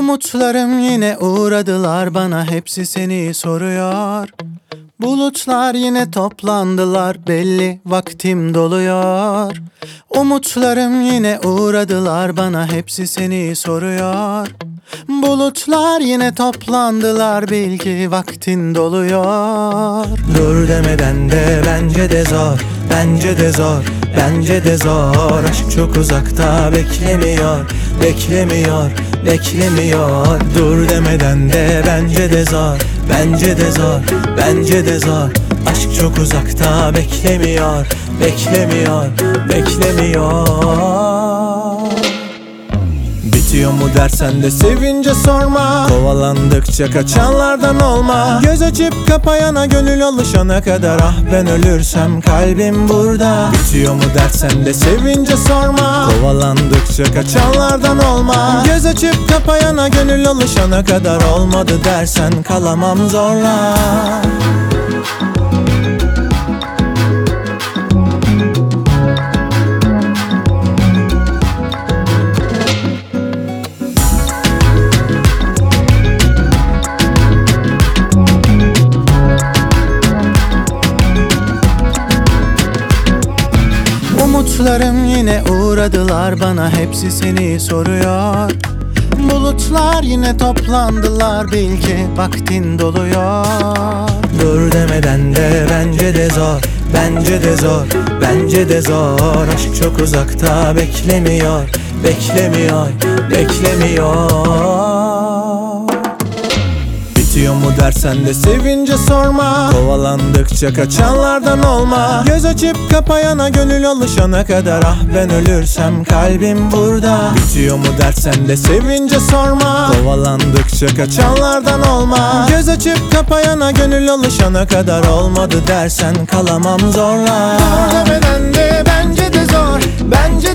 Umutlarım yine uğradılar bana, hepsi seni soruyor. Bulutlar yine toplandılar, belli vaktim doluyor. Umutlarım yine uğradılar bana, hepsi seni soruyor. Bulutlar yine toplandılar, bil ki vaktin doluyor. Dur demeden de bence de zor, bence de zor, bence de zor. Aşk çok uzakta, beklemiyor, beklemiyor, beklemiyor. Dur demeden de bence de zor, bence de zor, bence de zor. Aşk çok uzakta, beklemiyor, beklemiyor, beklemiyor. Bitiyor mu dersen de sevince sorma, kovalandıkça kaçanlardan olma. Göz açıp kapayana, gönül alışana kadar, ah ben ölürsem kalbim burada. Bitiyor mu dersen de sevince sorma, kovalandıkça kaçanlardan olma. Göz açıp kapayana, gönül alışana kadar, olmadı dersen kalamam zorla. Umutlarım yine uğradılar bana, hepsi seni soruyor. Bulutlar yine toplandılar, bil ki vaktin doluyor. Dur demeden de bence de zor, bence de zor, bence de zor. Aşk çok uzakta, beklemiyor, beklemiyor, beklemiyor. Bitiyor mu dersen de sevince sorma, kovalandıkça kaçanlardan olma. Göz açıp kapayana, gönül alışana kadar, ah ben ölürsem kalbim burada. Bitiyor mu dersen de sevince sorma, kovalandıkça kaçanlardan olma. Göz açıp kapayana, gönül alışana kadar, olmadı dersen kalamam zorla. Dur demeden de bence de zor, bence